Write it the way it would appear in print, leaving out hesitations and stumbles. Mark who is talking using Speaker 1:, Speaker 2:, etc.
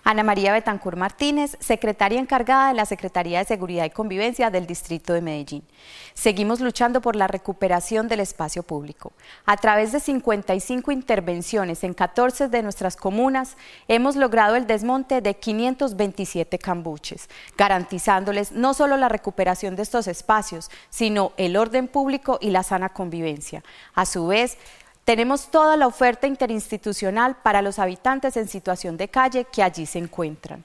Speaker 1: Ana María Betancur Martínez, secretaria encargada de la Secretaría de Seguridad y Convivencia del Distrito de Medellín. Seguimos luchando por la recuperación del espacio público. A través de 55 intervenciones en 14 de nuestras comunas, hemos logrado el desmonte de 527 cambuches, garantizándoles no solo la recuperación de estos espacios, sino el orden público y la sana convivencia. A su vez, tenemos toda la oferta interinstitucional para los habitantes en situación de calle que allí se encuentran.